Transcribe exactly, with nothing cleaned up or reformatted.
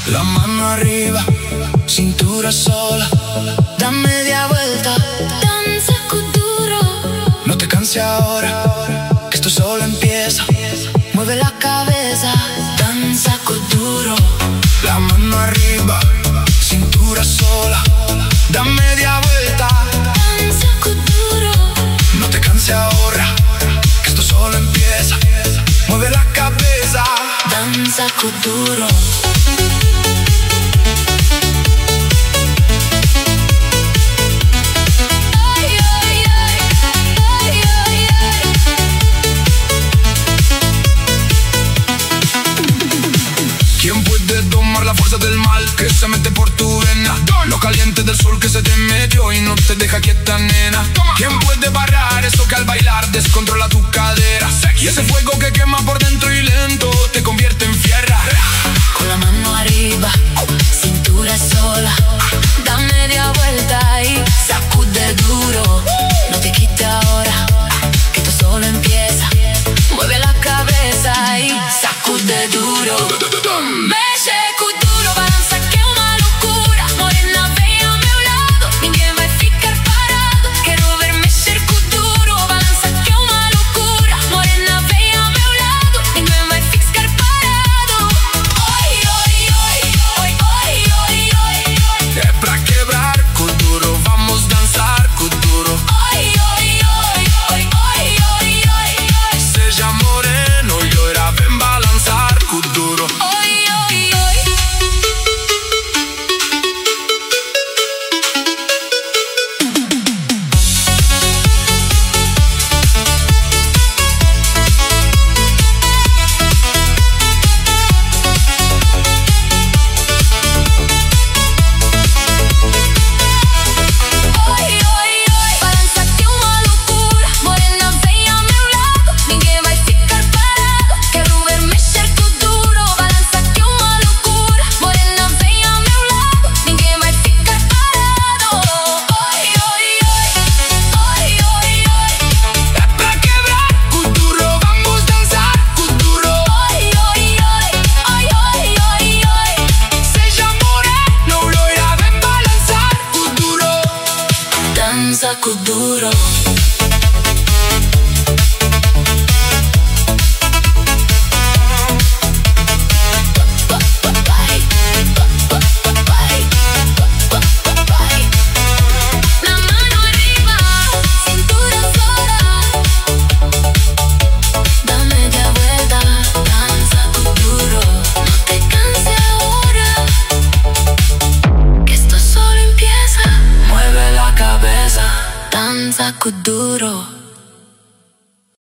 La mano arriba, cintura sola, da media vuelta, danza kuduro. no te canses ahora, que esto solo empieza. Mueve la cabeza, danza kuduro. La mano arriba, cintura sola, da media vuelta, Danza kuduro. no te canses ahora, que esto solo empieza. Mueve la cabeza, Danza kuduro. ¿Quién puede tomar la fuerza del mal que se mete por tu vena? Lo caliente del sol que se te metió y no te deja quieta, nena. ¿Quién puede parar eso que al bailar descontrola tu cadera? Y ese fuego que quema por dentro y lento te convierte en fierra. Con la mano arriba, cintura sola, da media vuelta y sacude duro. No te quites ahora, que esto solo empieza. Mueve la cabeza y sacude duro. Mexe kuduro, balança que é uma loucura. Morena, vem ao meu lado, ninguém vai ficar parado. Quero ver mexer kuduro, balança que é uma loucura. Morena, vem ao meu lado, ninguém vai ficar parado. Oi, oi, oi, oi, oi, oi, oi. Es pra quebrar kuduro, vamos danzar kuduro. Oi, oi, oi, oi, oi, oi, oi. Seja moreno, loira, ven balanzar kuduro. Oi, oi, oi. Oi, oi, oi, balança que é uma loucura. Morena, vem ao meu lado, ninguém vai ficar parado. Quero ver mexer kuduro, balança que é uma loucura. Morena, vem ao meu lado, ninguém vai ficar parado. Oi, oi, oi, oi, oi, oi. Es pra quebrar kuduro, vamos danzar kuduro. Oi, oi, oi, oi, oi, oi, oi. Seja moreno, loira, ven balanzar kuduro. Danza kuduro. La mano arriba, cintura sola, da media vuelta, danza kuduro. No te canses ahora, que esto solo empieza. Mueve la cabeza, Danza kuduro.